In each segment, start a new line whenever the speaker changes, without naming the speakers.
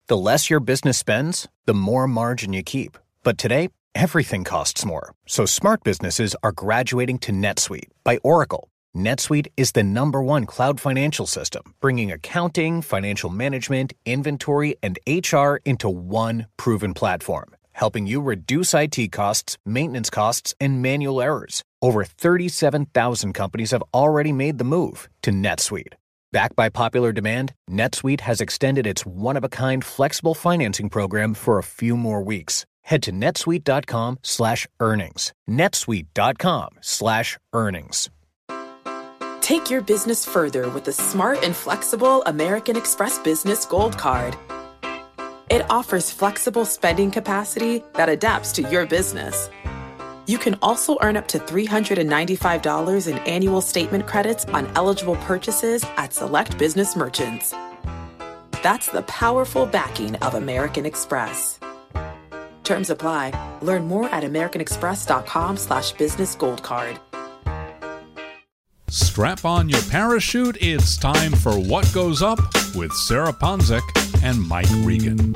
The less your business spends, the more margin you keep. But today, everything costs more. So smart businesses are graduating to NetSuite by Oracle. NetSuite is the #1 cloud financial system, bringing accounting, financial management, inventory, and HR into one proven platform, helping you reduce IT costs, maintenance costs, and manual errors. Over 37,000 companies have already made the move to NetSuite. Backed by popular demand, NetSuite has extended its one-of-a-kind flexible financing program for a few more weeks. Head to netsuite.com/earnings. netsuite.com/earnings.
Take your business further with the smart and flexible American Express Business Gold Card. It offers flexible spending capacity that adapts to your business. You can also earn up to $395 in annual statement credits on eligible purchases at select business merchants. That's the powerful backing of American Express. Terms apply. Learn more at americanexpress.com/business gold card.
Strap on your parachute. It's time for What Goes Up with Sarah Ponczek and Mike Regan.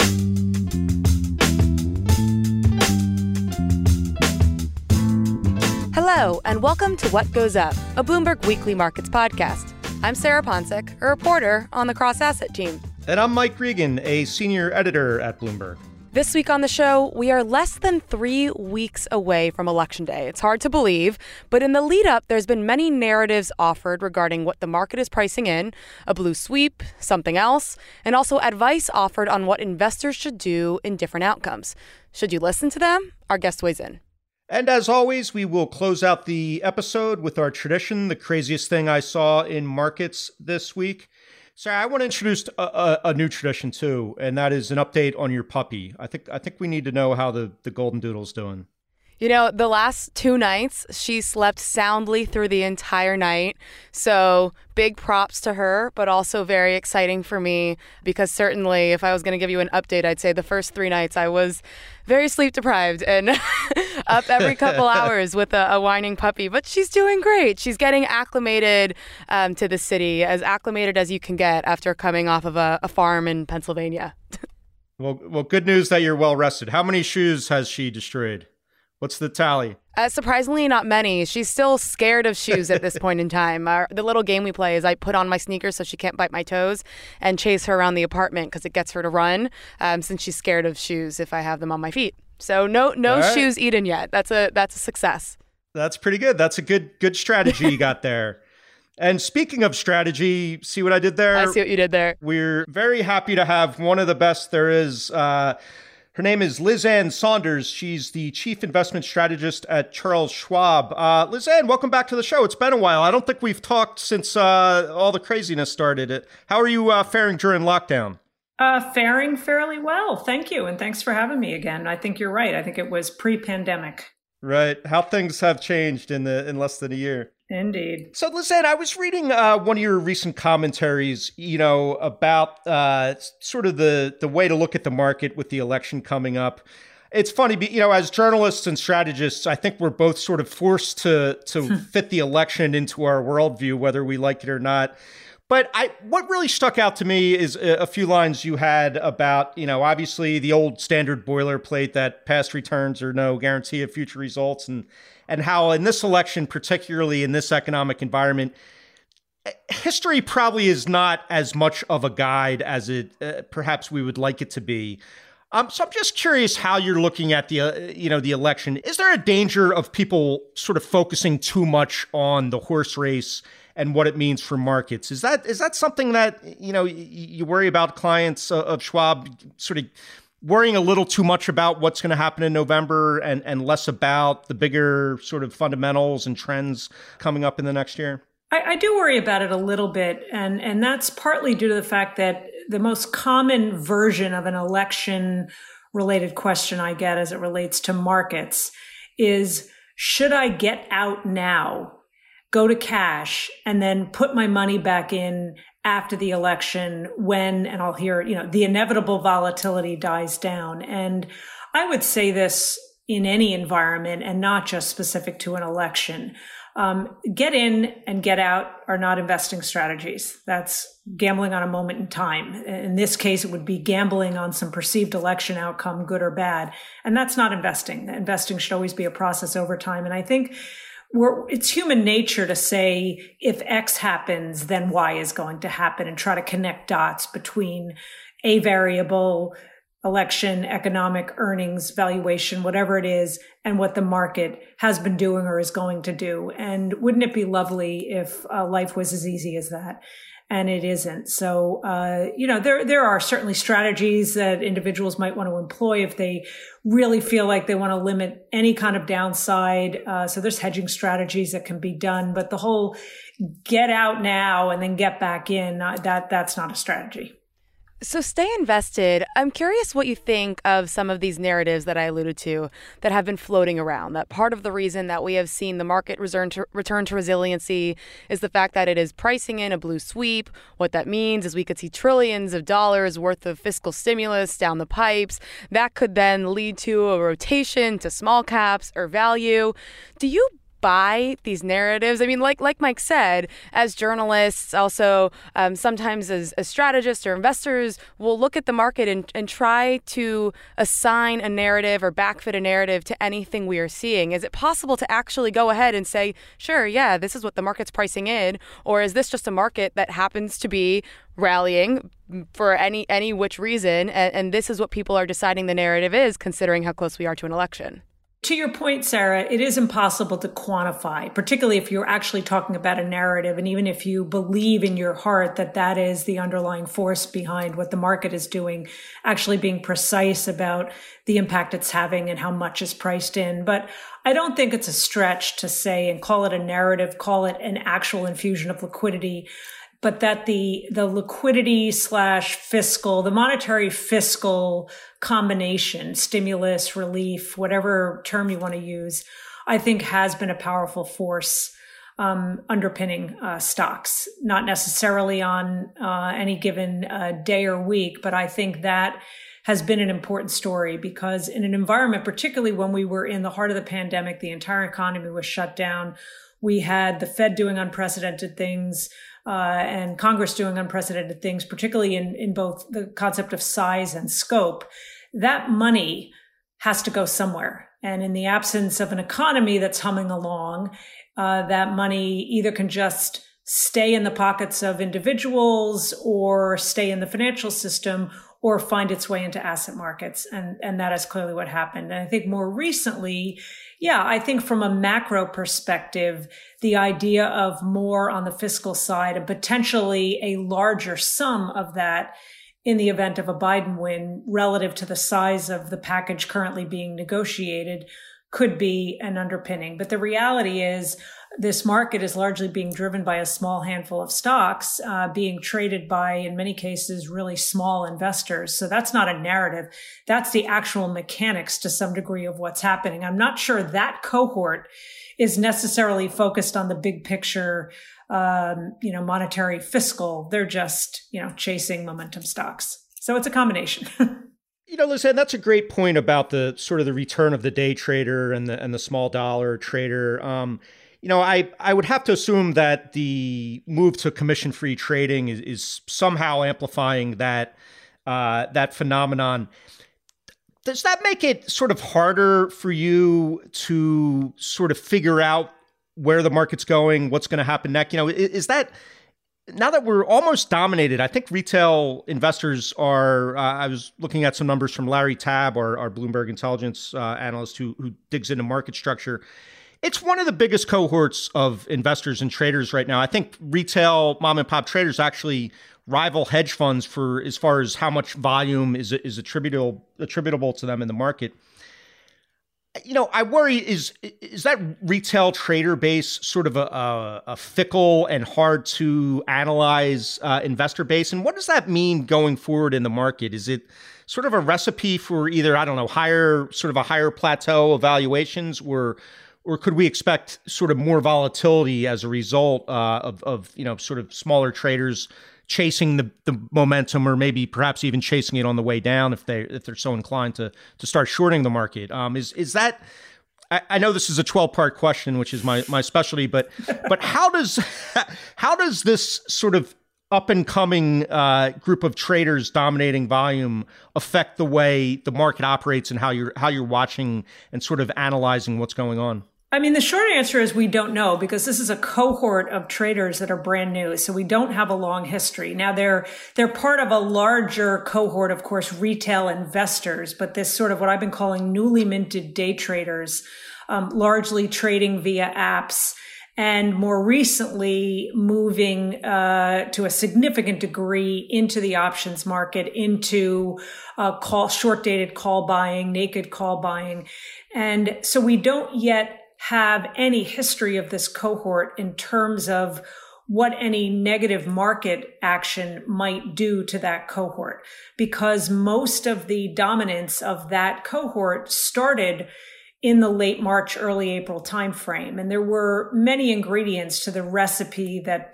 Hello, and welcome to What Goes Up, a Bloomberg Weekly Markets podcast. I'm Sarah Ponczek, a reporter on the Cross Asset team.
And I'm Mike Regan, a senior editor at Bloomberg.
This week on the show, we are less than 3 weeks away from Election Day. It's hard to believe, but in the lead up, there's been many narratives offered regarding what the market is pricing in, a blue sweep, something else, and also advice offered on what investors should do in different outcomes. Should you listen to them? Our guest weighs in.
And as always, we will close out the episode with our tradition, the craziest thing I saw in markets this week. Sarah, I want to introduce a new tradition too, and that is an update on your puppy. I think we need to know how the Golden Doodle's doing.
You know, the last 2 nights, she slept soundly through the entire night. So big props to her, but also very exciting for me because certainly if I was going to give you an update, I'd say the first 3 nights I was very sleep deprived and up every couple hours with a whining puppy. But she's doing great. She's getting acclimated to the city, as acclimated as you can get after coming off of a farm in Pennsylvania.
Well, good news that you're well rested. How many shoes has she destroyed? What's the tally?
Surprisingly, not many. She's still scared of shoes at this point in time. The little game we play is I put on my sneakers so she can't bite my toes and chase her around the apartment because it gets her to run since she's scared of shoes if I have them on my feet. So no right. Shoes eaten yet. That's a success.
That's pretty good. That's a good strategy you got there. And speaking of strategy, see what I did there?
I see what you did there.
We're very happy to have one of the best there is. Her name is Liz Ann Saunders. She's the chief investment strategist at Charles Schwab. Liz Ann, welcome back to the show. It's been a while. I don't think we've talked since all the craziness started. How are you faring during lockdown?
Faring fairly well. Thank you. And thanks for having me again. I think you're right. I think it was pre-pandemic.
Right. How things have changed in less than a year.
Indeed.
So, Lizanne, I was reading one of your recent commentaries, about sort of the way to look at the market with the election coming up. It's funny, as journalists and strategists, I think we're both sort of forced to fit the election into our worldview, whether we like it or not. But what really stuck out to me is a few lines you had about, obviously the old standard boilerplate that past returns are no guarantee of future results, and how in this election, particularly in this economic environment, history probably is not as much of a guide as it perhaps we would like it to be. So I'm just curious how you're looking at the election. Is there a danger of people sort of focusing too much on the horse race and what it means for markets? Is that something that, you worry about clients of Schwab sort of worrying a little too much about what's going to happen in November and less about the bigger sort of fundamentals and trends coming up in the next year?
I do worry about it a little bit. And that's partly due to the fact that the most common version of an election related question I get as it relates to markets is, should I get out now, go to cash, and then put my money back in after the election when, and I'll hear, the inevitable volatility dies down. And I would say this in any environment and not just specific to an election. Get in and get out are not investing strategies. That's gambling on a moment in time. In this case, it would be gambling on some perceived election outcome, good or bad. And that's not investing. Investing should always be a process over time. And I think it's human nature to say, if X happens, then Y is going to happen, and try to connect dots between a variable, election, economic, earnings, valuation, whatever it is, and what the market has been doing or is going to do. And wouldn't it be lovely if life was as easy as that? And it isn't. So, there are certainly strategies that individuals might want to employ if they really feel like they want to limit any kind of downside. So there's hedging strategies that can be done, but the whole get out now and then get back in, that's not a strategy.
So stay invested. I'm curious what you think of some of these narratives that I alluded to that have been floating around. That part of the reason that we have seen the market return to resiliency is the fact that it is pricing in a blue sweep. What that means is we could see trillions of dollars worth of fiscal stimulus down the pipes. That could then lead to a rotation to small caps or value. Do you buy these narratives? I mean, like Mike said, as journalists, also sometimes as strategists or investors, will look at the market and try to assign a narrative or backfit a narrative to anything we are seeing. Is it possible to actually go ahead and say, sure, yeah, this is what the market's pricing in, or is this just a market that happens to be rallying for any which reason, and this is what people are deciding the narrative is, considering how close we are to an election?
To your point, Sarah, it is impossible to quantify, particularly if you're actually talking about a narrative. And even if you believe in your heart that that is the underlying force behind what the market is doing, actually being precise about the impact it's having and how much is priced in. But I don't think it's a stretch to say and call it a narrative, call it an actual infusion of liquidity, but that the liquidity / fiscal, the monetary fiscal combination, stimulus, relief, whatever term you want to use, I think has been a powerful force underpinning stocks, not necessarily on any given day or week, but I think that has been an important story, because in an environment, particularly when we were in the heart of the pandemic, the entire economy was shut down. We had the Fed doing unprecedented things, and Congress doing unprecedented things, particularly in both the concept of size and scope. That money has to go somewhere. And in the absence of an economy that's humming along, that money either can just stay in the pockets of individuals or stay in the financial system or find its way into asset markets. And that is clearly what happened. And I think more recently, I think from a macro perspective, the idea of more on the fiscal side and potentially a larger sum of that in the event of a Biden win relative to the size of the package currently being negotiated could be an underpinning. But the reality is this market is largely being driven by a small handful of stocks being traded by, in many cases, really small investors. So that's not a narrative. That's the actual mechanics to some degree of what's happening. I'm not sure that cohort is necessarily focused on the big picture, monetary fiscal. They're just, chasing momentum stocks. So it's a combination.
Lizanne, that's a great point about the sort of the return of the day trader and the small dollar trader. I would have to assume that the move to commission-free trading is somehow amplifying that phenomenon. Does that make it sort of harder for you to sort of figure out where the market's going, what's going to happen next? Is that, now that we're almost dominated, I think retail investors are, I was looking at some numbers from Larry Tabb, our Bloomberg intelligence analyst who digs into market structure. It's one of the biggest cohorts of investors and traders right now. I think retail mom and pop traders actually rival hedge funds for as far as how much volume is attributable to them in the market. I worry, is that retail trader base sort of a fickle and hard to analyze investor base? And what does that mean going forward in the market? Is it sort of a recipe for either, higher plateau of valuations, or could we expect sort of more volatility as a result of sort of smaller traders chasing the momentum, or maybe perhaps even chasing it on the way down if they're so inclined to start shorting the market? Is that I know this is a 12-part question, which is my specialty, but how does this sort of up-and-coming group of traders dominating volume affect the way the market operates and how you're watching and sort of analyzing what's going on?
I mean, the short answer is we don't know, because this is a cohort of traders that are brand new. So we don't have a long history. Now they're part of a larger cohort, of course, retail investors, but this sort of what I've been calling newly minted day traders, largely trading via apps, and more recently moving to a significant degree into the options market, into short-dated call buying, naked call buying. And so we don't yet have any history of this cohort in terms of what any negative market action might do to that cohort, because most of the dominance of that cohort started in the late March, early April timeframe. And there were many ingredients to the recipe that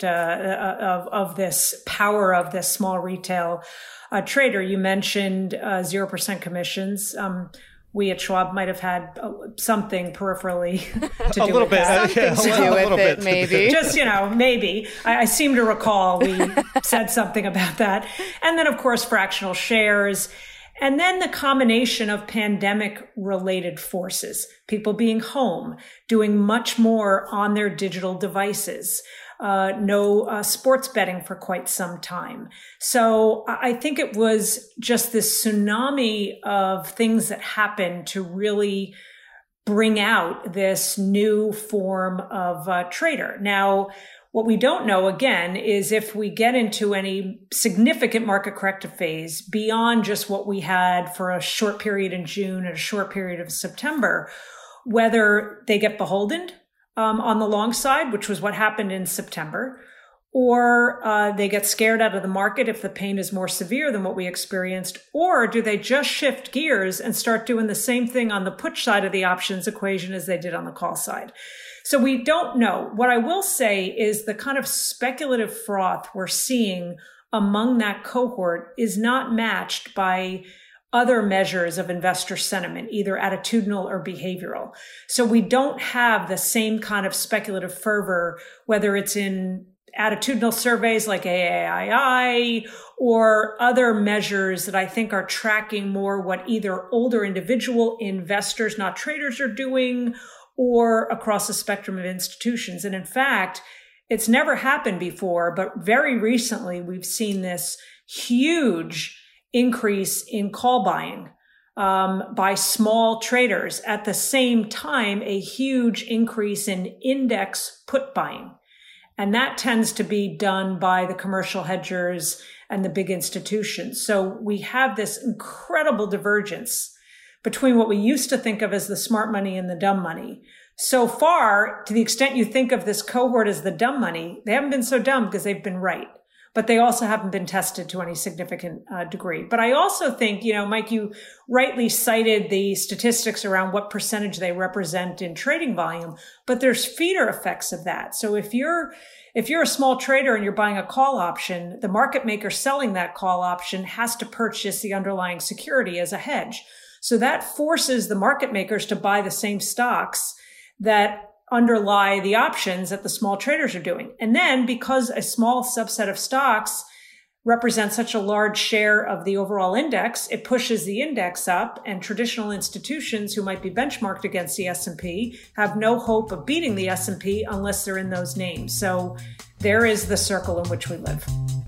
of this power of this small retail trader. You mentioned 0% commissions. We at Schwab might have had something peripherally to do with that.
Something to do with it, maybe.
Just, maybe. I seem to recall we said something about that. And then, of course, fractional shares. And then the combination of pandemic-related forces, people being home, doing much more on their digital devices. No sports betting for quite some time. So I think it was just this tsunami of things that happened to really bring out this new form of trader. Now, what we don't know, again, is if we get into any significant market corrective phase beyond just what we had for a short period in June and a short period of September, whether they get beholden on the long side, which was what happened in September, or they get scared out of the market if the pain is more severe than what we experienced, or do they just shift gears and start doing the same thing on the put side of the options equation as they did on the call side? So we don't know. What I will say is the kind of speculative froth we're seeing among that cohort is not matched by other measures of investor sentiment, either attitudinal or behavioral. So we don't have the same kind of speculative fervor, whether it's in attitudinal surveys like AAII or other measures that I think are tracking more what either older individual investors, not traders, are doing, or across a spectrum of institutions. And in fact, it's never happened before, but very recently we've seen this huge increase in call buying by small traders. At the same time, a huge increase in index put buying. And that tends to be done by the commercial hedgers and the big institutions. So we have this incredible divergence between what we used to think of as the smart money and the dumb money. So far, to the extent you think of this cohort as the dumb money, they haven't been so dumb because they've been right. But they also haven't been tested to any significant degree. But I also think, Mike, you rightly cited the statistics around what percentage they represent in trading volume, but there's feeder effects of that. So if you're a small trader and you're buying a call option, the market maker selling that call option has to purchase the underlying security as a hedge. So that forces the market makers to buy the same stocks that underlie the options that the small traders are doing. And then because a small subset of stocks represent such a large share of the overall index, it pushes the index up, and traditional institutions who might be benchmarked against the S&P have no hope of beating the S&P unless they're in those names. So there is the circle in which we live.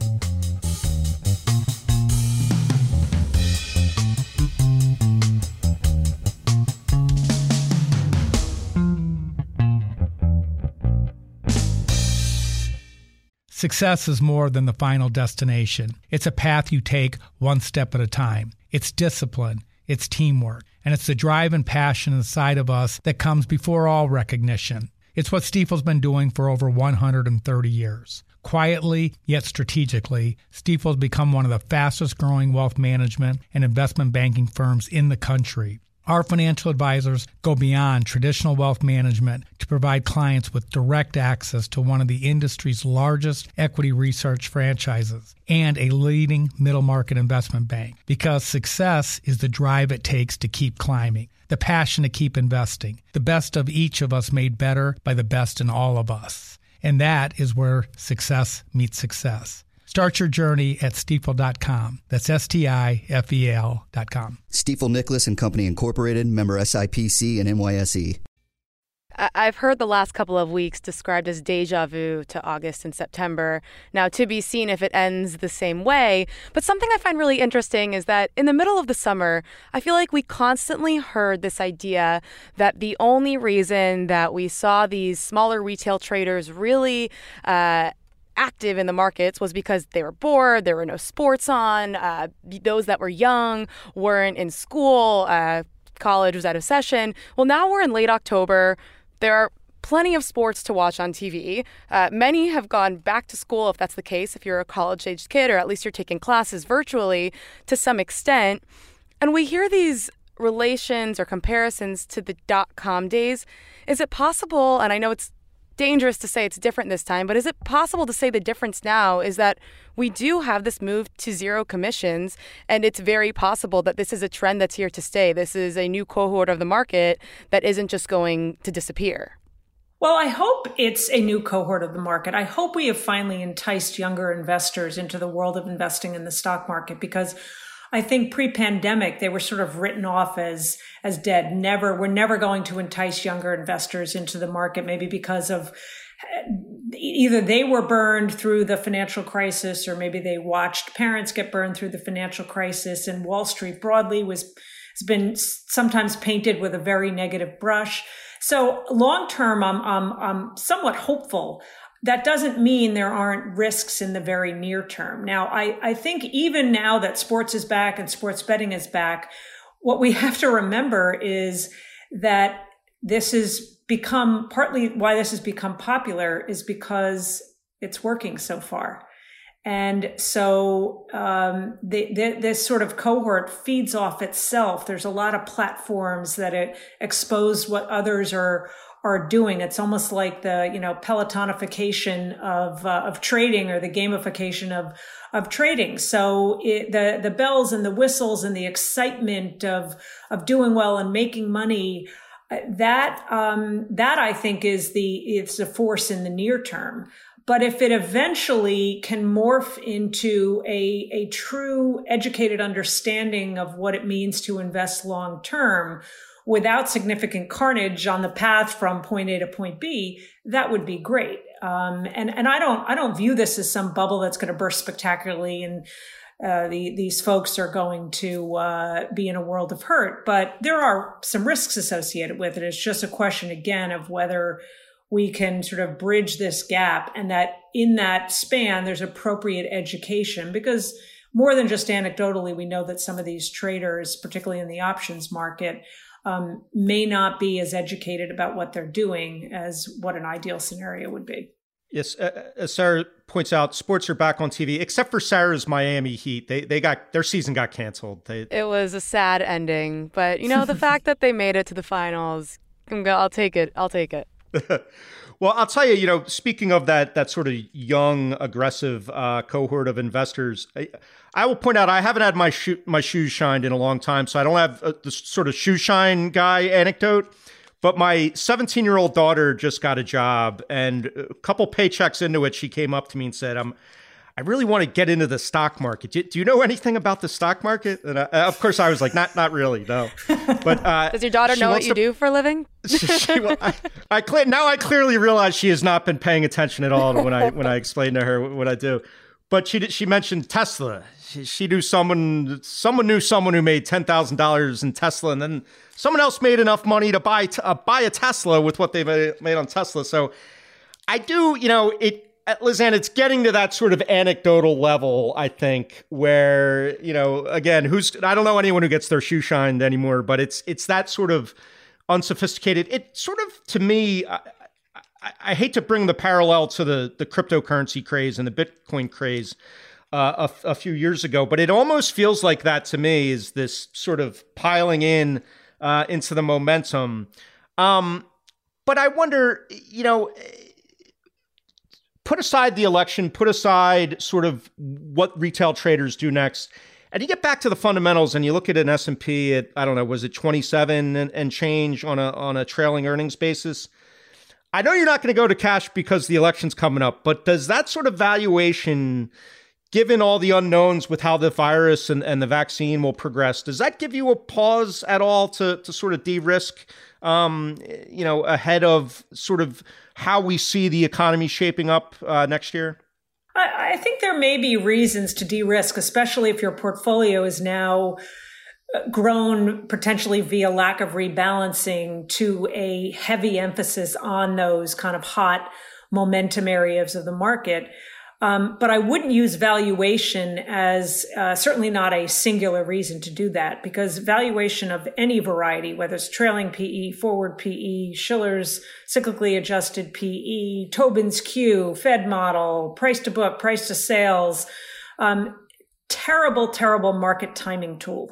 Success is more than the final destination. It's a path you take one step at a time. It's discipline, it's teamwork, and it's the drive and passion inside of us that comes before all recognition. It's what Stifel's been doing for over 130 years. Quietly, yet strategically, Stifel's become one of the fastest growing wealth management and investment banking firms in the country. Our financial advisors go beyond traditional wealth management to provide clients with direct access to one of the industry's largest equity research franchises and a leading middle market investment bank, because success is the drive it takes to keep climbing, the passion to keep investing, the best of each of us made better by the best in all of us. And that is where success meets success. Start your journey at Stifel.com. That's Stifel.com.
Stifel Nicholas and Company Incorporated, member SIPC and NYSE.
I've heard the last couple of weeks described as deja vu to August and September. Now, to be seen if it ends the same way. But something I find really interesting is that in the middle of the summer, I feel like we constantly heard this idea that the only reason that we saw these smaller retail traders really active in the markets was because they were bored, there were no sports on, those that were young weren't in school, college was out of session. Well, now we're in late October. There are plenty of sports to watch on TV. Many have gone back to school, if that's the case, if you're a college-aged kid, or at least you're taking classes virtually to some extent. And we hear these relations or comparisons to the dot-com days. Is it possible, and I know it's dangerous to say it's different this time, but is it possible to say the difference now is that we do have this move to zero commissions, and it's very possible that this is a trend that's here to stay? This is a new cohort of the market that isn't just going to disappear.
Well, I hope it's a new cohort of the market. I hope we have finally enticed younger investors into the world of investing in the stock market, because I think pre-pandemic, they were sort of written off as dead. We're never going to entice younger investors into the market, maybe because of either they were burned through the financial crisis, or maybe they watched parents get burned through the financial crisis. And Wall Street broadly has been sometimes painted with a very negative brush. So long term, I'm somewhat hopeful. That doesn't mean there aren't risks in the very near term. Now, I think even now that sports is back and sports betting is back, what we have to remember is that this has become, partly why this has become popular is because it's working so far. And so this sort of cohort feeds off itself. There's a lot of platforms that expose what others are doing. It's almost like the, Pelotonification of trading, or the gamification of trading. So the bells and the whistles and the excitement of doing well and making money, that I think it's a force in the near term. But if it eventually can morph into a true educated understanding of what it means to invest long term, without significant carnage on the path from point A to point B, that would be great. And I don't view this as some bubble that's going to burst spectacularly and these folks are going to be in a world of hurt. But there are some risks associated with it. It's just a question, again, of whether we can sort of bridge this gap, and that in that span, there's appropriate education, because more than just anecdotally, we know that some of these traders, particularly in the options market, may not be as educated about what they're doing as what an ideal scenario would be.
Yes, as Sarah points out, sports are back on TV, except for Sarah's Miami Heat. They got their season got canceled. It
was a sad ending, but the fact that they made it to the finals, I'll take it.
Well, I'll tell you, speaking of that sort of young, aggressive cohort of investors, I will point out I haven't had my shoes shined in a long time, so I don't have the sort of shoe shine guy anecdote. But my 17-year-old daughter just got a job, and a couple paychecks into it, she came up to me and said, I really want to get into the stock market. Do you know anything about the stock market? And of course, I was like, not really, no. But
does your daughter know what you do for a living?
I clearly realize she has not been paying attention at all when I explained to her what I do. But she mentioned Tesla. She knew someone knew someone who made $10,000 in Tesla, and then someone else made enough money to buy a Tesla with what they made on Tesla. So I do, Lizanne, it's getting to that sort of anecdotal level, I think, where, again, I don't know anyone who gets their shoe shined anymore, but it's that sort of unsophisticated. It sort of, to me, I hate to bring the parallel to the cryptocurrency craze and the Bitcoin craze a few years ago, but it almost feels like that to me is this sort of piling in into the momentum. But I wonder, put aside the election, put aside sort of what retail traders do next, and you get back to the fundamentals and you look at an S&P at, I don't know, was it 27 and change on a trailing earnings basis? I know you're not going to go to cash because the election's coming up, but does that sort of valuation, given all the unknowns with how the virus and the vaccine will progress, does that give you a pause at all to sort of de-risk, ahead of sort of how we see the economy shaping up next year?
I think there may be reasons to de-risk, especially if your portfolio is now grown potentially via lack of rebalancing to a heavy emphasis on those kind of hot momentum areas of the market. But I wouldn't use valuation as certainly not a singular reason to do that, because valuation of any variety, whether it's trailing PE, forward PE, Shiller's cyclically adjusted PE, Tobin's Q, Fed model, price to book, price to sales, terrible market timing tool.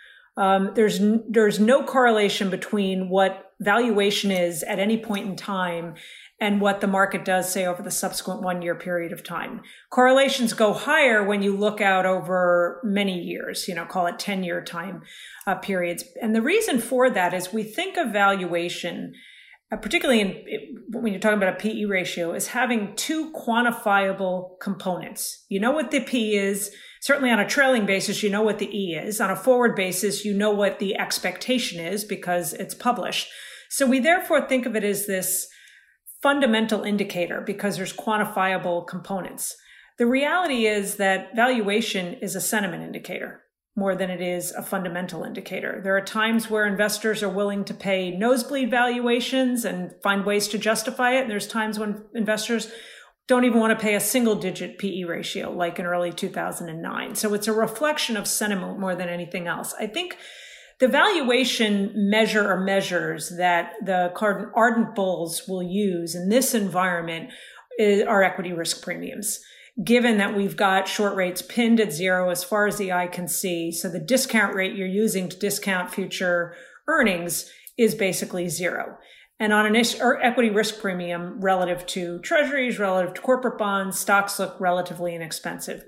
There's no correlation between what valuation is at any point in time and what the market does, say, over the subsequent 1 year period of time. Correlations go higher when you look out over many years, call it 10-year time periods. And the reason for that is we think of valuation, particularly when you're talking about a PE ratio, as having two quantifiable components. You know what the P is. Certainly on a trailing basis, you know what the E is. On a forward basis, you know what the expectation is because it's published. So we therefore think of it as this fundamental indicator because there's quantifiable components. The reality is that valuation is a sentiment indicator more than it is a fundamental indicator. There are times where investors are willing to pay nosebleed valuations and find ways to justify it. And there's times when investors don't even want to pay a single-digit PE ratio, like in early 2009. So it's a reflection of sentiment more than anything else. I think the valuation measure or measures that the ardent bulls will use in this environment are equity risk premiums, given that we've got short rates pinned at zero as far as the eye can see. So the discount rate you're using to discount future earnings is basically zero. And on an equity risk premium relative to treasuries, relative to corporate bonds, stocks look relatively inexpensive.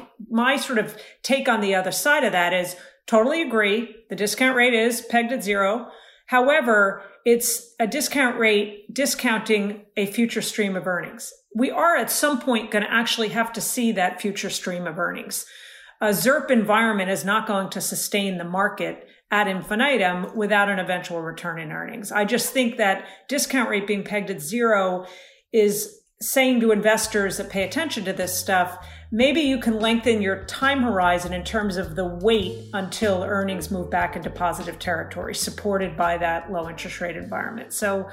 My sort of take on the other side of that is totally agree. The discount rate is pegged at zero. However, it's a discount rate discounting a future stream of earnings. We are at some point going to actually have to see that future stream of earnings. A ZIRP environment is not going to sustain the market ad infinitum without an eventual return in earnings. I just think that discount rate being pegged at zero is saying to investors that pay attention to this stuff, maybe you can lengthen your time horizon in terms of the wait until earnings move back into positive territory, supported by that low interest rate environment. So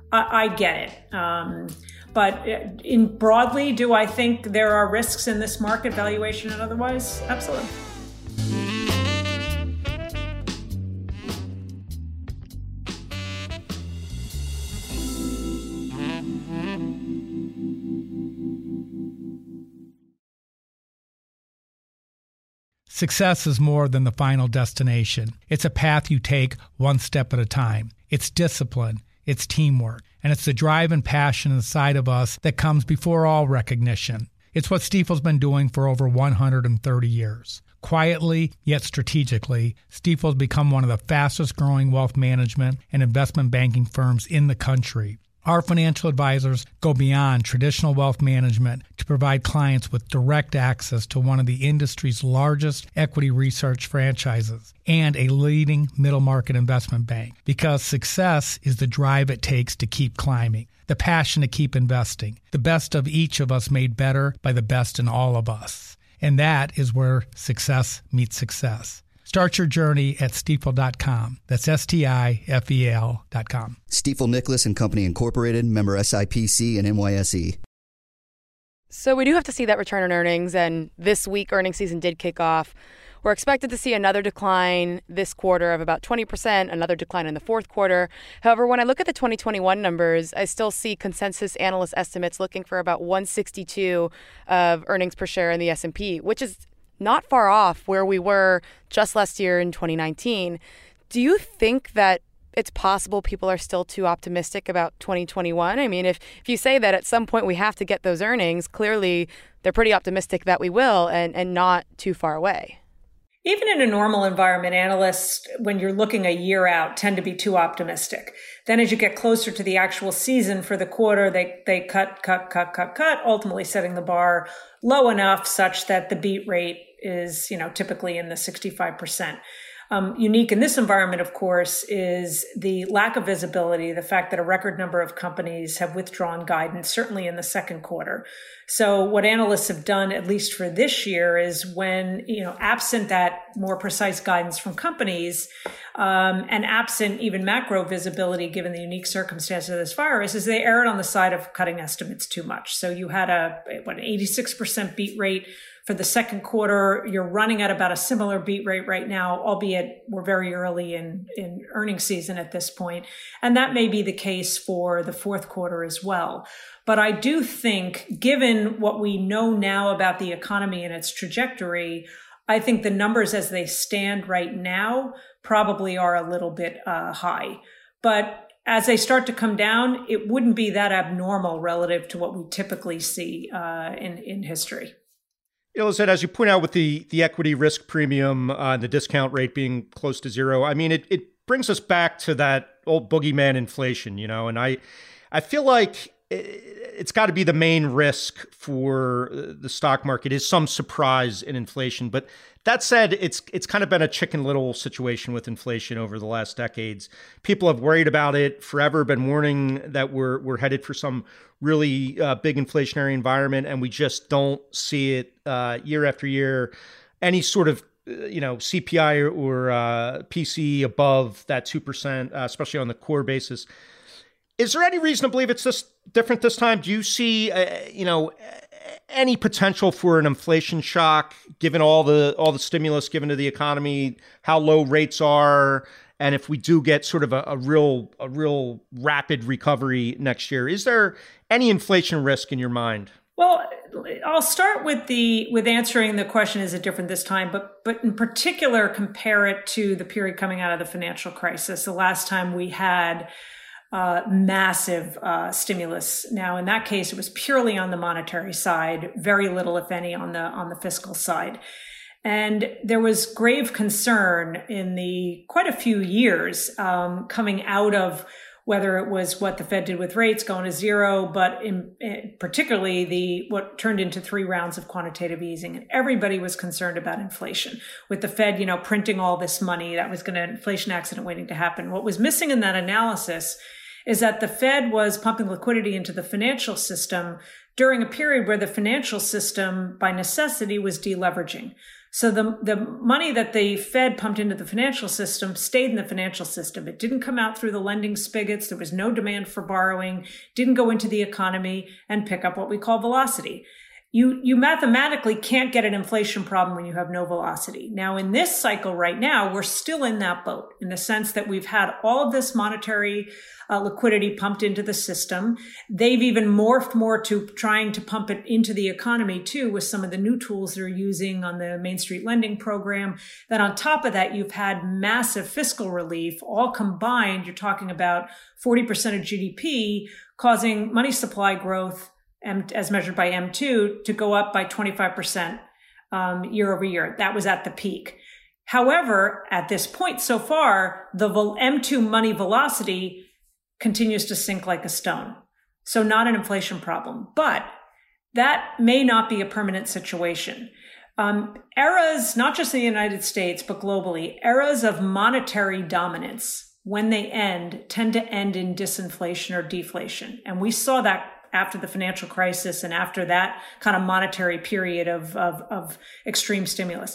I get it. But in broadly, do I think there are risks in this market, valuation and otherwise? Absolutely.
Success is more than the final destination. It's a path you take one step at a time. It's discipline, it's teamwork, and it's the drive and passion inside of us that comes before all recognition. It's what Stifel's been doing for over 130 years. Quietly, yet strategically, Stifel's become one of the fastest growing wealth management and investment banking firms in the country. Our financial advisors go beyond traditional wealth management to provide clients with direct access to one of the industry's largest equity research franchises and a leading middle market investment bank. Because success is the drive it takes to keep climbing, the passion to keep investing, the best of each of us made better by the best in all of us. And that is where success meets success. Start your journey at Stifel.com. That's Stifel.com.
Stifel Nicholas and Company Incorporated, member SIPC and NYSE.
So we do have to see that return on earnings, and this week earnings season did kick off. We're expected to see another decline this quarter of about 20%, another decline in the fourth quarter. However, when I look at the 2021 numbers, I still see consensus analyst estimates looking for about 162 of earnings per share in the S&P, which is not far off where we were just last year in 2019. Do you think that it's possible people are still too optimistic about 2021? I mean, if you say that at some point we have to get those earnings, clearly they're pretty optimistic that we will and not too far away.
Even in a normal environment, analysts, when you're looking a year out, tend to be too optimistic. Then as you get closer to the actual season for the quarter, they cut, ultimately setting the bar low enough such that the beat rate is, typically in the 65%. Unique in this environment, of course, is the lack of visibility, the fact that a record number of companies have withdrawn guidance, certainly in the second quarter. So what analysts have done, at least for this year, is when, absent that more precise guidance from companies, and absent even macro visibility, given the unique circumstances of this virus, is they erred on the side of cutting estimates too much. So you had an 86% beat rate for the second quarter. You're running at about a similar beat rate right now, albeit we're very early in earnings season at this point. And that may be the case for the fourth quarter as well. But I do think, given what we know now about the economy and its trajectory, I think the numbers as they stand right now probably are a little bit high. But as they start to come down, it wouldn't be that abnormal relative to what we typically see in history.
Lizette, as you point out with the equity risk premium, the discount rate being close to zero, I mean, it brings us back to that old boogeyman inflation, and I feel like it's got to be the main risk for the stock market is some surprise in inflation. But that said, it's kind of been a Chicken Little situation with inflation over the last decades. People have worried about it forever, been warning that we're headed for some really big inflationary environment, and we just don't see it year after year. Any sort of CPI or PCE above that 2%, especially on the core basis. Is there any reason to believe it's this different this time? Do you see, any potential for an inflation shock, given all the stimulus given to the economy, how low rates are, and if we do get sort of a real rapid recovery next year? Is there any inflation risk in your mind?
Well, I'll start with answering the question, is it different this time? But in particular, compare it to the period coming out of the financial crisis, the last time we had massive stimulus. Now, in that case, it was purely on the monetary side, very little, if any, on the fiscal side. And there was grave concern in the quite a few years coming out of whether it was what the Fed did with rates going to zero, but particularly what turned into 3 rounds of quantitative easing. And everybody was concerned about inflation with the Fed, printing all this money. That was inflation accident waiting to happen. What was missing in that analysis is that the Fed was pumping liquidity into the financial system during a period where the financial system, by necessity, was deleveraging. So the money that the Fed pumped into the financial system stayed in the financial system. It didn't come out through the lending spigots. There was no demand for borrowing, didn't go into the economy and pick up what we call velocity. You mathematically can't get an inflation problem when you have no velocity. Now, in this cycle right now, we're still in that boat in the sense that we've had all of this monetary liquidity pumped into the system. They've even morphed more to trying to pump it into the economy, too, with some of the new tools they're using on the Main Street lending program. Then on top of that, you've had massive fiscal relief. All combined, you're talking about 40% of GDP, causing money supply growth, as measured by M2, to go up by 25% year over year. That was at the peak. However, at this point so far, the M2 money velocity continues to sink like a stone. So not an inflation problem, but that may not be a permanent situation. Eras, not just in the United States, but globally, eras of monetary dominance, when they tend to end in disinflation or deflation. And we saw that after the financial crisis and after that kind of monetary period of extreme stimulus.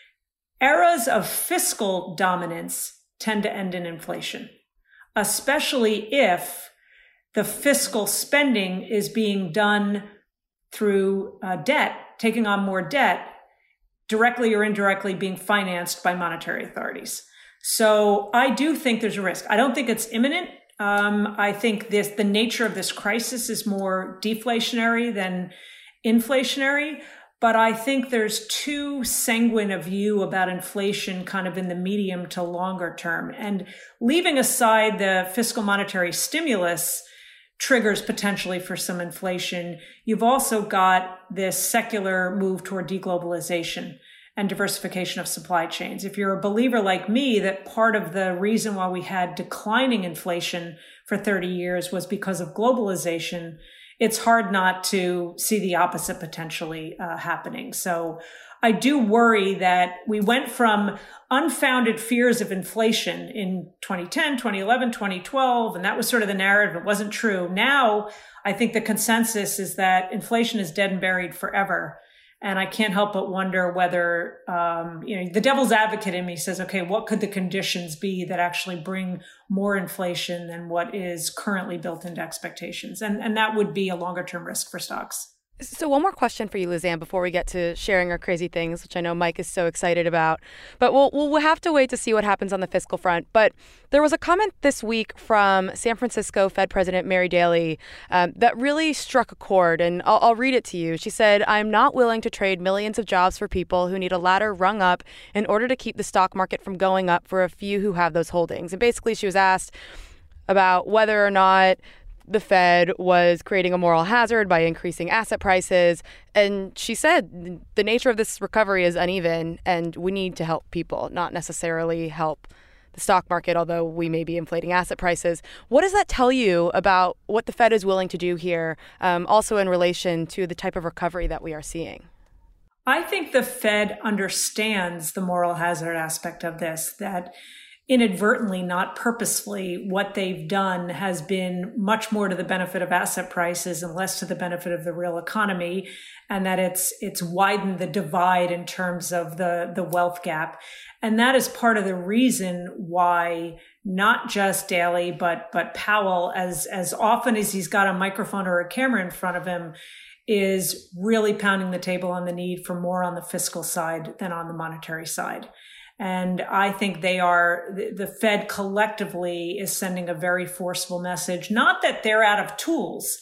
Eras of fiscal dominance tend to end in inflation, especially if the fiscal spending is being done through debt, taking on more debt, directly or indirectly being financed by monetary authorities. So I do think there's a risk. I don't think it's imminent. I think the nature of this crisis is more deflationary than inflationary, But I think there's too sanguine a view about inflation kind of in the medium to longer term. And leaving aside the fiscal monetary stimulus triggers potentially for some inflation, you've also got this secular move toward deglobalization and diversification of supply chains. If you're a believer like me, that part of the reason why we had declining inflation for 30 years was because of globalization, it's hard not to see the opposite potentially happening. So I do worry that we went from unfounded fears of inflation in 2010, 2011, 2012, and that was sort of the narrative. It wasn't true. Now, I think the consensus is that inflation is dead and buried forever. And I can't help but wonder whether, the devil's advocate in me says, okay, what could the conditions be that actually bring more inflation than what is currently built into expectations? And that would be a longer term risk for stocks.
So one more question for you, Lizanne, before we get to sharing our crazy things, which I know Mike is so excited about. But we'll have to wait to see what happens on the fiscal front. But there was a comment this week from San Francisco Fed President Mary Daly that really struck a chord, and I'll read it to you. She said, "I'm not willing to trade millions of jobs for people who need a ladder rung up in order to keep the stock market from going up for a few who have those holdings." And basically she was asked about whether or not the Fed was creating a moral hazard by increasing asset prices. And she said the nature of this recovery is uneven and we need to help people, not necessarily help the stock market, although we may be inflating asset prices. What does that tell you about what the Fed is willing to do here, also in relation to the type of recovery that we are seeing?
I think the Fed understands the moral hazard aspect of this, that inadvertently, not purposefully, what they've done has been much more to the benefit of asset prices and less to the benefit of the real economy, and that it's widened the divide in terms of the wealth gap. And that is part of the reason why not just Daly, but Powell, as often as he's got a microphone or a camera in front of him, is really pounding the table on the need for more on the fiscal side than on the monetary side. And I think the Fed collectively is sending a very forceful message, not that they're out of tools,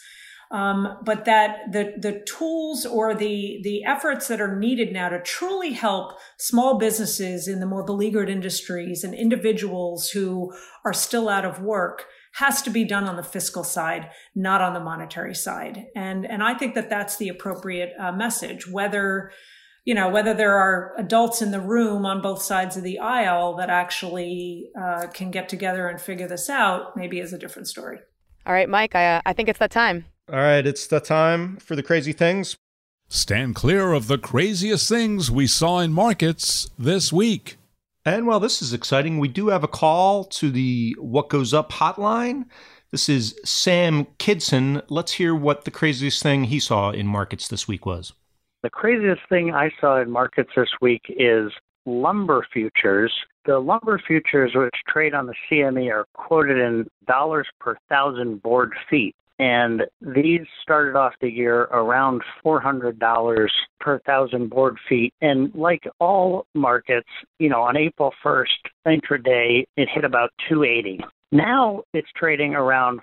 but that the tools or the efforts that are needed now to truly help small businesses in the more beleaguered industries and individuals who are still out of work has to be done on the fiscal side, not on the monetary side. And I think that that's the appropriate message, whether there are adults in the room on both sides of the aisle that actually can get together and figure this out, maybe is a different story.
All right, Mike, I think it's that time.
All right, it's the time for the crazy things.
Stand clear of the craziest things we saw in markets this week.
And while this is exciting, we do have a call to the What Goes Up hotline. This is Sam Kidson. Let's hear what the craziest thing he saw in markets this week was.
The craziest thing I saw in markets this week is lumber futures. The lumber futures, which trade on the CME, are quoted in dollars per thousand board feet. And these started off the year around $400 per thousand board feet. And like all markets, on April 1st, intraday, it hit about 280. Now it's trading around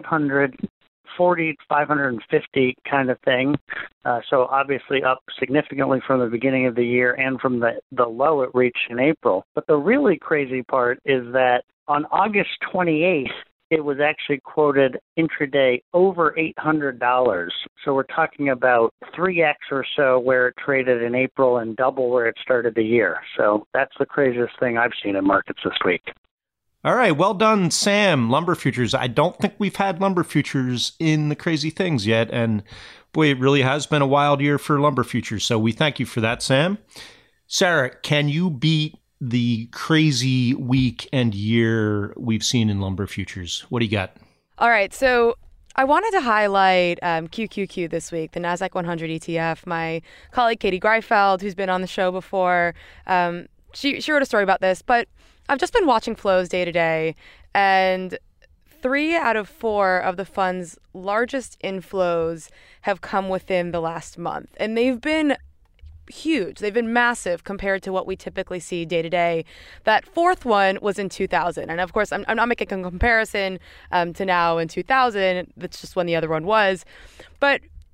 540, 550 kind of thing. So obviously up significantly from the beginning of the year and from the low it reached in April. But the really crazy part is that on August 28th, it was actually quoted intraday over $800. So we're talking about 3x or so where it traded in April and double where it started the year. So that's the craziest thing I've seen in markets this week.
All right, well done, Sam. Lumber futures. I don't think we've had lumber futures in the crazy things yet. And boy, it really has been a wild year for lumber futures. So we thank you for that, Sam. Sarah, can you beat the crazy week and year we've seen in lumber futures? What do you got? All
right, so I wanted to highlight QQQ this week, the NASDAQ 100 ETF. My colleague Katie Greifeld, who's been on the show before, she wrote a story about this, but I've just been watching flows day to day, and 3 out of 4 of the fund's largest inflows have come within the last month, and they've been huge. They've been massive compared to what we typically see day to day. That 4th one was in 2000. And of course, I'm not making a comparison to now in 2000. That's just when the other one was. But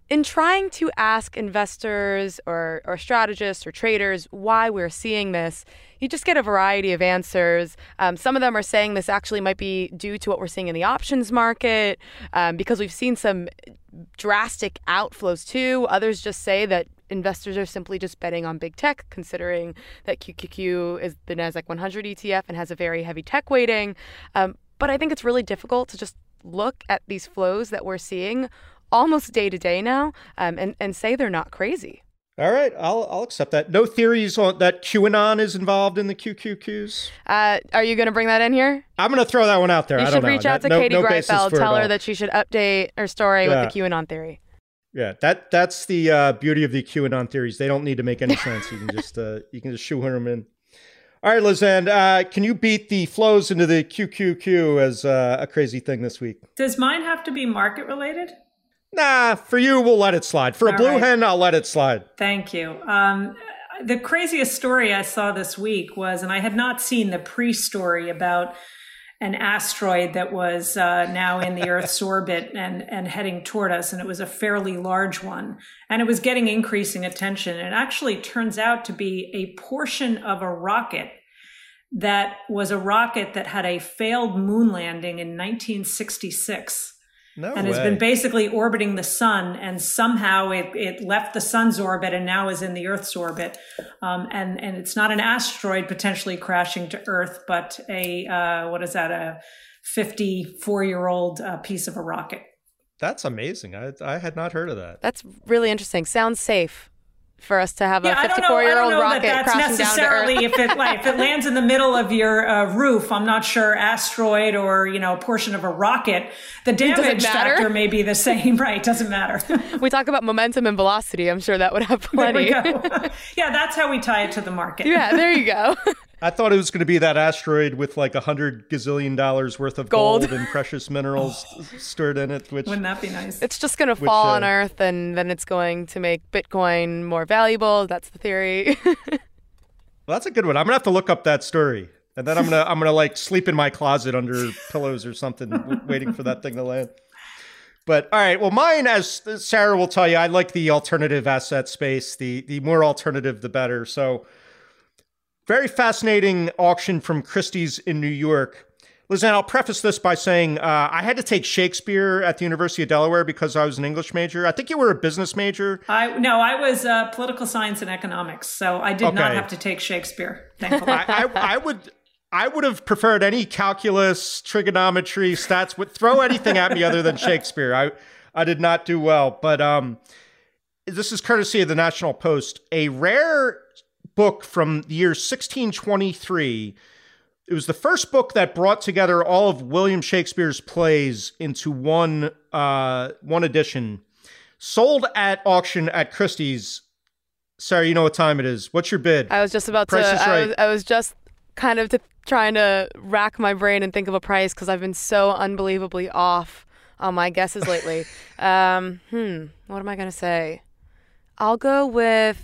in trying to ask investors or strategists or traders why we're seeing this, you just get a variety of answers. Some of them are saying this actually might be due to what we're seeing in the options market, because we've seen some drastic outflows too. Others just say that investors are simply just betting on big tech, considering that QQQ is the NASDAQ 100 ETF and has a very heavy tech weighting. But I think it's really difficult to just look at these flows that we're seeing almost day to day now, and say they're not crazy.
All right, I'll accept that. No theories on that QAnon is involved in the QQQs?
Are you going to bring that in here?
I'm going to throw that one out there.
You should reach out to Katie Greifeld, tell her
all.
that she should update her story with the QAnon theory.
Yeah, that's the beauty of the QAnon theories. They don't need to make any sense. You can just shoehorn them in. All right, Lizanne, can you beat the flows into the QQQ as a crazy thing this week?
Does mine have to be market related?
Nah, for you, we'll let it slide. For a blue hen, I'll let it slide.
Thank you. The craziest story I saw this week was, and I had not seen the pre-story about an asteroid that was now in the Earth's orbit and heading toward us, and it was a fairly large one. And it was getting increasing attention. It actually turns out to be a portion of a rocket that was a rocket that had a failed moon landing in 1966. And has been basically orbiting the sun, and somehow it left the sun's orbit and now is in the Earth's orbit. And it's not an asteroid potentially crashing to Earth, but a 54-year-old piece of a rocket.
That's amazing. I had not heard of that.
That's really interesting. Sounds safe for us to have a 54-year-old rocket crashing down to Earth.
If it lands in the middle of your roof, I'm not sure asteroid or portion of a rocket. The damage factor may be the same, right? Doesn't matter.
We talk about momentum and velocity. I'm sure that would have plenty.
There we go. Yeah, that's how we tie it to the market.
Yeah, there you go.
I thought it was going to be that asteroid with like $100 gazillion worth of gold and precious minerals stored in it.
Wouldn't that be nice?
It's just going to fall on Earth, and then it's going to make Bitcoin more valuable. That's the theory.
Well, that's a good one. I'm gonna have to look up that story, and then I'm gonna like sleep in my closet under pillows or something, waiting for that thing to land. But all right, well, mine, as Sarah will tell you, I like the alternative asset space. The more alternative, the better. So. Very fascinating auction from Christie's in New York. Lizanne, I'll preface this by saying I had to take Shakespeare at the University of Delaware because I was an English major. I think you were a business major.
I was political science and economics, so I did not have to take Shakespeare, thankfully.
I would have preferred any calculus, trigonometry, stats. Throw anything at me other than Shakespeare. I did not do well. But this is courtesy of the National Post. A rare book from the year 1623. It was the first book that brought together all of William Shakespeare's plays into one edition. Sold at auction at Christie's. Sarah, you know what time it is. What's your bid?
I was just about
Price is right.
I was just kind of trying to rack my brain and think of a price because I've been so unbelievably off on my guesses lately. What am I going to say? I'll go with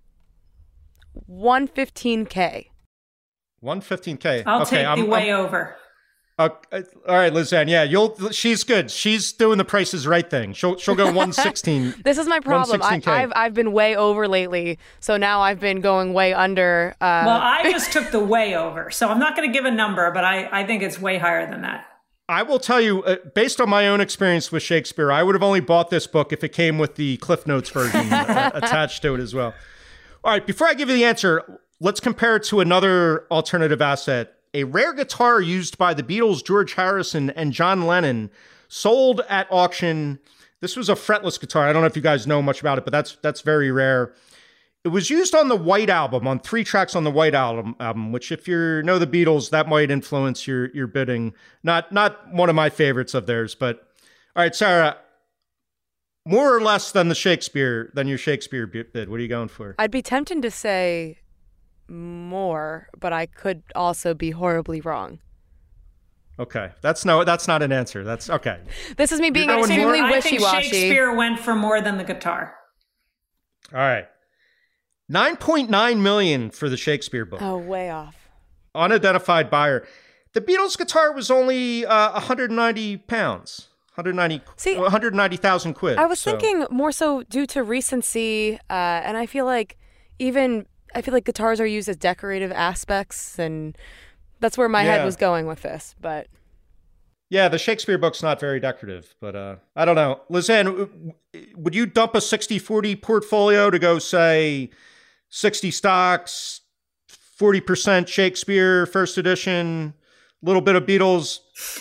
$115K.
$115K.
I'll take the way over.
All right, Lizanne. Yeah, she's good. She's doing the Price is Right thing. She'll go 116.
This is my problem. I've been way over lately, so now I've been going way under.
Well, I just took the way over, so I'm not going to give a number, but I think it's way higher than that.
I will tell you, based on my own experience with Shakespeare, I would have only bought this book if it came with the Cliff Notes version attached to it as well. All right, before I give you the answer, let's compare it to another alternative asset. A rare guitar used by the Beatles, George Harrison, and John Lennon, sold at auction. This was a fretless guitar. I don't know if you guys know much about it, but that's very rare. It was used on the White Album, on 3 tracks on the White Album, which if you know the Beatles, that might influence your bidding. Not one of my favorites of theirs, but all right, Sarah, more or less than your Shakespeare bid. What are you going for?
I'd be tempted to say more, but I could also be horribly wrong.
Okay, that's not an answer. That's okay.
This is me being extremely wishy-washy.
I think Shakespeare went for more than the guitar.
All right, $9.9 million for the Shakespeare book.
Oh, way off.
Unidentified buyer. The Beatles guitar was only 190 pounds. 190,000 quid.
I was thinking more so due to recency, and I feel like guitars are used as decorative aspects, and that's where my head was going with this. But
yeah, the Shakespeare book's not very decorative, but I don't know. Lisanne, would you dump a 60-40 portfolio to go, say, 60 stocks, 40% Shakespeare, first edition, little bit of Beatles?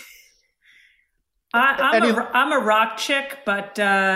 I'm a rock chick, but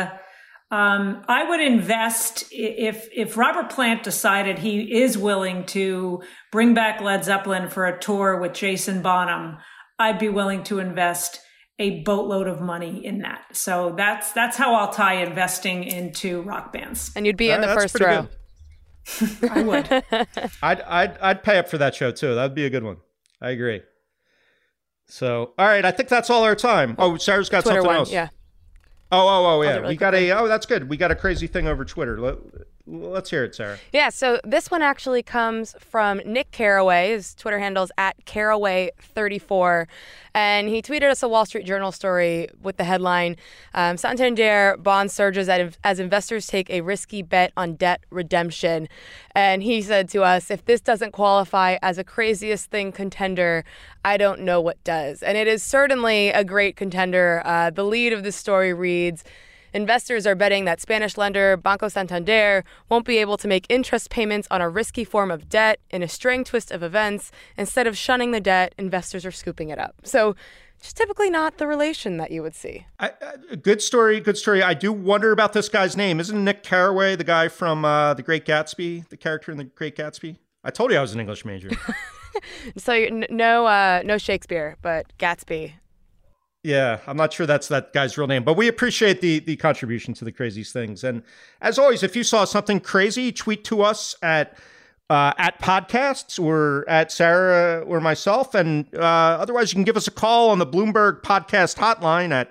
I would invest if Robert Plant decided he is willing to bring back Led Zeppelin for a tour with Jason Bonham. I'd be willing to invest a boatload of money in that. So that's how I'll tie investing into rock bands.
And you'd be in the first row.
I would.
I'd pay up for that show too. That'd be a good one. I agree. So, all right, I think that's all our time. Oh, Sarah's got
Twitter
something
one,
else.
Yeah.
Oh, yeah.
Really
That's good. We got a crazy thing over Twitter. Let's hear it, Sarah.
Yeah, so this one actually comes from Nick Carraway. His Twitter handle is @Carraway34. And he tweeted us a Wall Street Journal story with the headline, Santander bond surges as investors take a risky bet on debt redemption. And he said to us, if this doesn't qualify as a craziest thing contender, I don't know what does. And it is certainly a great contender. The lead of this story reads, investors are betting that Spanish lender Banco Santander won't be able to make interest payments on a risky form of debt in a string twist of events. Instead of shunning the debt, investors are scooping it up. So just typically not the relation that you would see.
Good story. I do wonder about this guy's name. Isn't Nick Carraway the guy from The Great Gatsby, the character in The Great Gatsby? I told you I was an English major.
So no Shakespeare, but Gatsby.
Yeah, I'm not sure that's that guy's real name, but we appreciate the contribution to the craziest things. And as always, if you saw something crazy, tweet to us at podcasts or at Sarah or myself. And otherwise, you can give us a call on the Bloomberg Podcast Hotline at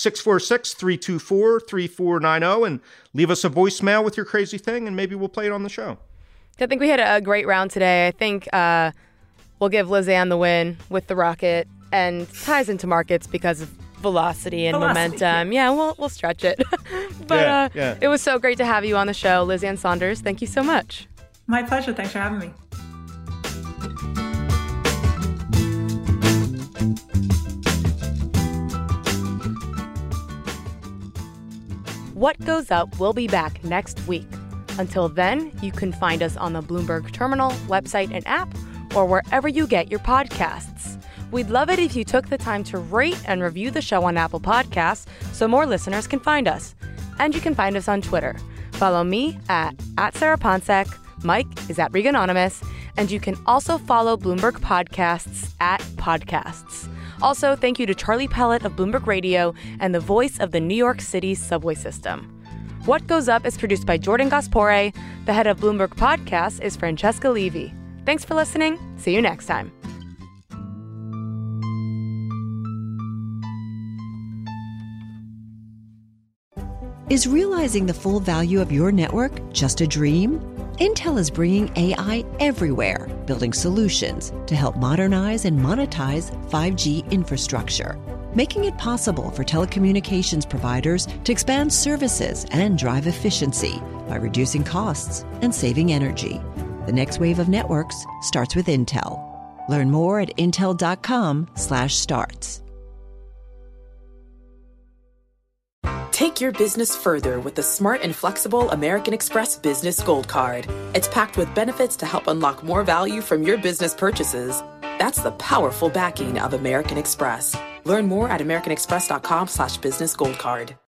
646-324-3490 and leave us a voicemail with your crazy thing, and maybe we'll play it on the show.
I think we had a great round today. I think we'll give Lisanne the win with the rocket. And ties into markets because of velocity and momentum. Yeah, we'll stretch it. But It was so great to have you on the show, Lisanne Saunders. Thank you so much.
My pleasure. Thanks for having me.
What Goes Up will be back next week. Until then, you can find us on the Bloomberg Terminal, website, and app, or wherever you get your podcasts. We'd love it if you took the time to rate and review the show on Apple Podcasts so more listeners can find us. And you can find us on Twitter. Follow me at Sarah Ponsek, Mike is at Reganonymous, and you can also follow Bloomberg Podcasts at Podcasts. Also, thank you to Charlie Pellet of Bloomberg Radio and the voice of the New York City subway system. What Goes Up is produced by Jordan Gaspore. The head of Bloomberg Podcasts is Francesca Levy. Thanks for listening. See you next time.
Is realizing the full value of your network just a dream? Intel is bringing AI everywhere, building solutions to help modernize and monetize 5G infrastructure, making it possible for telecommunications providers to expand services and drive efficiency by reducing costs and saving energy. The next wave of networks starts with Intel. Learn more at intel.com/starts.
Take your business further with the smart and flexible American Express Business Gold Card. It's packed with benefits to help unlock more value from your business purchases. That's the powerful backing of American Express. Learn more at americanexpress.com/businessgoldcard.